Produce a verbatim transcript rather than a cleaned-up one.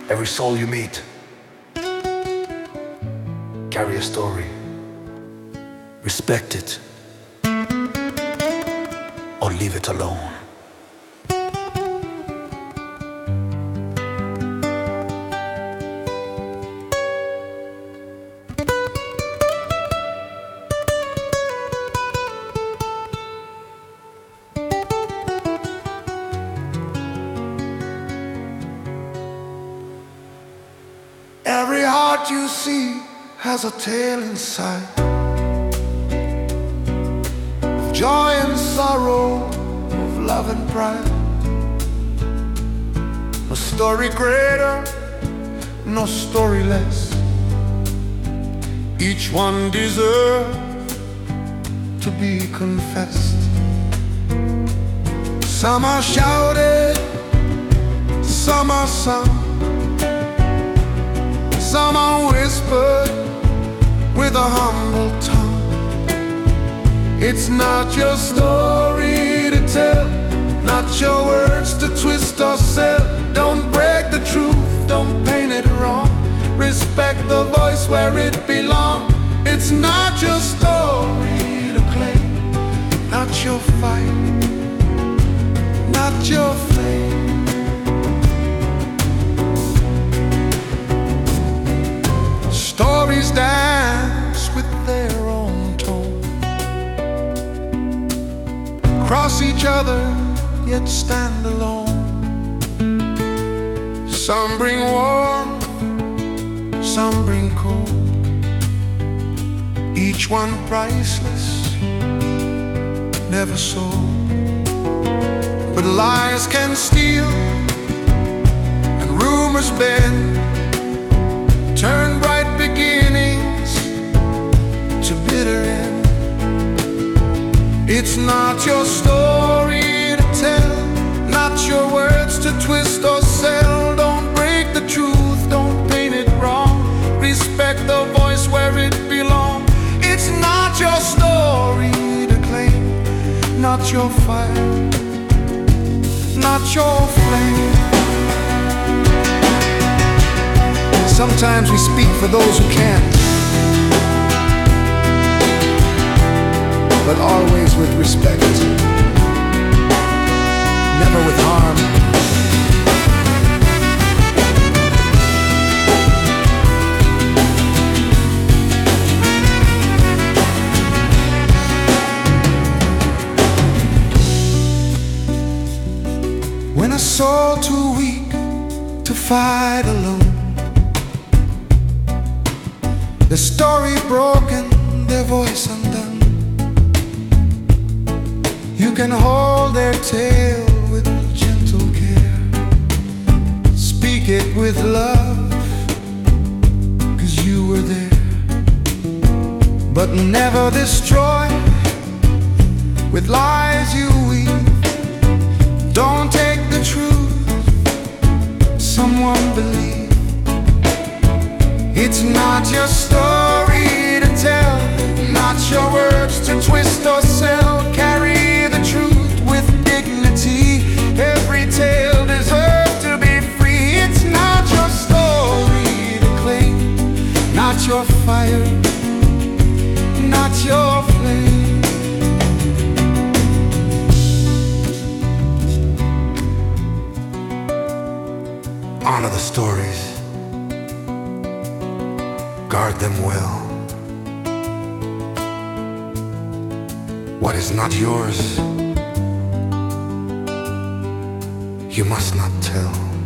Every soul you meet, carry a story. Respect it, or leave it alone. Every heart you see has a tale inside, of joy and sorrow, of love and pride. No story greater, no story less. Each one deserves to be confessed. Some are shouted, some are sung, some are whispered with a humble tongue. It's not your story to tell, not your words to twist or sell. Don't break the truth, don't paint it wrong. Respect the voice where it belongs. It's not your story to claim, not your fight, not your flame. Stories dance with their own tone, cross each other yet stand alone. Some bring warmth, some bring cold, each one priceless, never sold. But lies can steal and rumors bend, turn bright beginnings to bitter end. It's not your story to tell, not your words to twist or sell. Don't break the truth, don't paint it wrong. Respect the voice where it belongs. It's not your story to claim, not your fire, not your flame. Sometimes we speak for those who can't, but always with respect, never with harm. When a soul too weak to fight alone, the story broken, their voice undone, you can hold their tale with gentle care. Speak it with love, 'cause you were there. But never destroy with lies you weave. Don't take the truth someone believes. It's not your story to tell, not your words to twist or sell. Carry the truth with dignity. Every tale deserves to be free. It's not your story to claim, not your fire, not your flame. Honor the stories, guard them well. What is not yours, you must not tell.